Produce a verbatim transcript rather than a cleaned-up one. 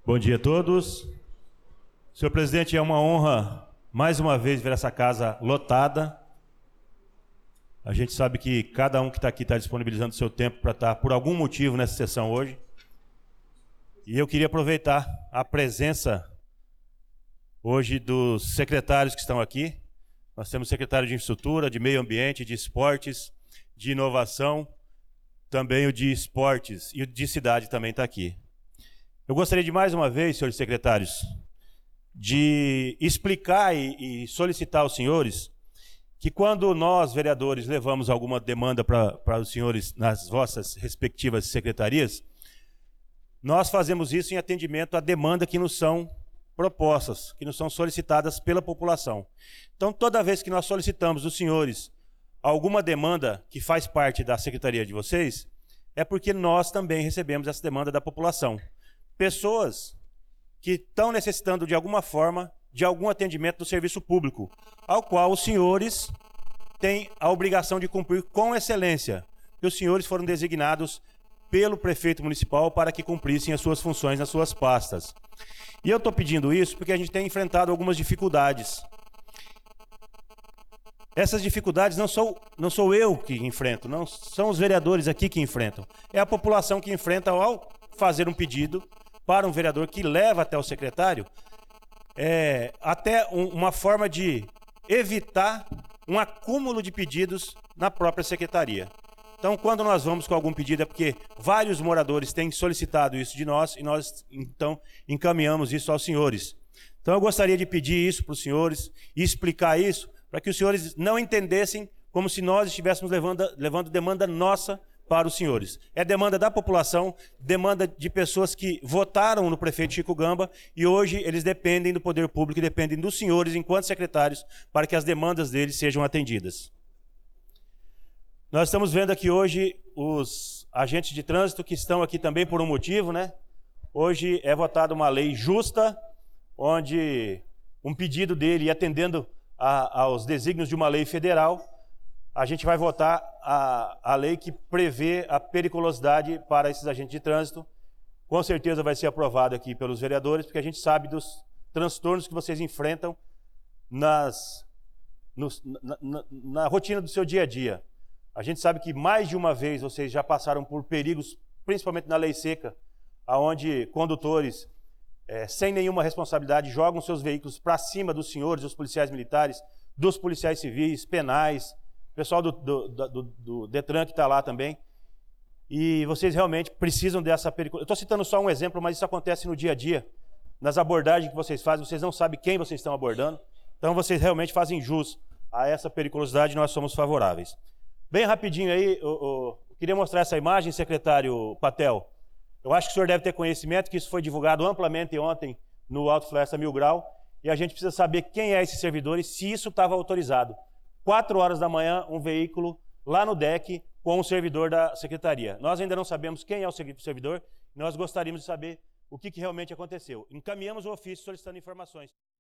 Bom dia a todos. Senhor presidente, é uma honra mais uma vez ver essa casa lotada. A gente sabe que cada um que está aqui está disponibilizando seu tempo para estar por algum motivo nessa sessão hoje. E eu queria aproveitar a presença hoje dos secretários que estão aqui. Nós temos secretário de Infraestrutura, de Meio Ambiente, de Esportes, de Inovação, também o de Esportes e o de Cidade também está aqui. Eu gostaria de mais uma vez, senhores secretários, de explicar e, e solicitar aos senhores que quando nós, vereadores, levamos alguma demanda para, para os senhores nas vossas respectivas secretarias, nós fazemos isso em atendimento à demanda que nos são propostas, que nos são solicitadas pela população. Então, toda vez que nós solicitamos dos senhores alguma demanda que faz parte da secretaria de vocês, é porque nós também recebemos essa demanda da população. Pessoas que estão necessitando de alguma forma de algum atendimento do serviço público, ao qual os senhores têm a obrigação de cumprir com excelência. E os senhores foram designados pelo prefeito municipal para que cumprissem as suas funções nas suas pastas. E eu estou pedindo isso porque a gente tem enfrentado algumas dificuldades. Essas dificuldades não sou, não sou eu que enfrento, não são os vereadores aqui que enfrentam. É a população que enfrenta ao fazer um pedido para um vereador que leva até o secretário, é, até um, uma forma de evitar um acúmulo de pedidos na própria secretaria. Então, quando nós vamos com algum pedido, é porque vários moradores têm solicitado isso de nós e nós, então, encaminhamos isso aos senhores. Então, eu gostaria de pedir isso para os senhores e explicar isso para que os senhores não entendessem como se nós estivéssemos levando, levando demanda nossa para os senhores. É demanda da população, demanda de pessoas que votaram no prefeito Chico Gamba e hoje eles dependem do poder público e dependem dos senhores, enquanto secretários, para que as demandas deles sejam atendidas. Nós estamos vendo aqui hoje os agentes de trânsito que estão aqui também por um motivo, né? Hoje é votada uma lei justa, onde um pedido dele, atendendo a, aos desígnios de uma lei federal, a gente vai votar a, a lei que prevê a periculosidade para esses agentes de trânsito. Com certeza vai ser aprovado aqui pelos vereadores, porque a gente sabe dos transtornos que vocês enfrentam nas, nos, na, na, na rotina do seu dia a dia. A gente sabe que mais de uma vez vocês já passaram por perigos, principalmente na lei seca, onde condutores, é, sem nenhuma responsabilidade, jogam seus veículos para cima dos senhores, dos policiais militares, dos policiais civis, penais, pessoal do, do, do, do Detran que está lá também. E vocês realmente precisam dessa periculosidade. Eu estou citando só um exemplo, mas isso acontece no dia a dia. Nas abordagens que vocês fazem, vocês não sabem quem vocês estão abordando. Então vocês realmente fazem jus a essa periculosidade e nós somos favoráveis. Bem rapidinho aí, eu, eu, eu queria mostrar essa imagem, secretário Patel. Eu acho que o senhor deve ter conhecimento que isso foi divulgado amplamente ontem no Alto Floresta Mil Grau, e a gente precisa saber quem é esse servidor e se isso estava autorizado. Quatro horas da manhã, um veículo lá no deck com um servidor da secretaria. Nós ainda não sabemos quem é o servidor, nós gostaríamos de saber o que, que realmente aconteceu. Encaminhamos o ofício solicitando informações.